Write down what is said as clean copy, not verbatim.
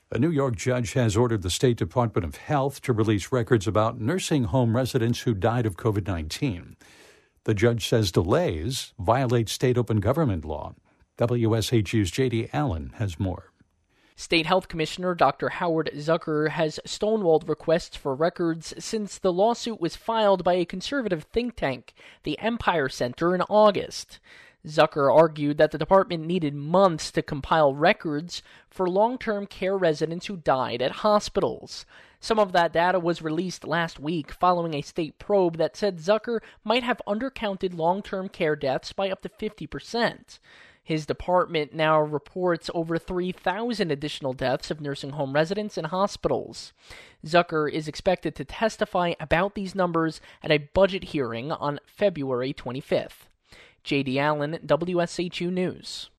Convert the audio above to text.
A New York judge has ordered the State Department of Health to release records about nursing home residents who died of COVID-19. The judge says delays violate state open government law. WSHU's J.D. Allen has more. State Health Commissioner Dr. Howard Zucker has stonewalled requests for records since the lawsuit was filed by a conservative think tank, the Empire Center, in August. Zucker argued that the department needed months to compile records for long-term care residents who died at hospitals. Some of that data was released last week following a state probe that said Zucker might have undercounted long-term care deaths by up to 50%. His department now reports over 3,000 additional deaths of nursing home residents in hospitals. Zucker is expected to testify about these numbers at a budget hearing on February 25th. J.D. Allen, WSHU News.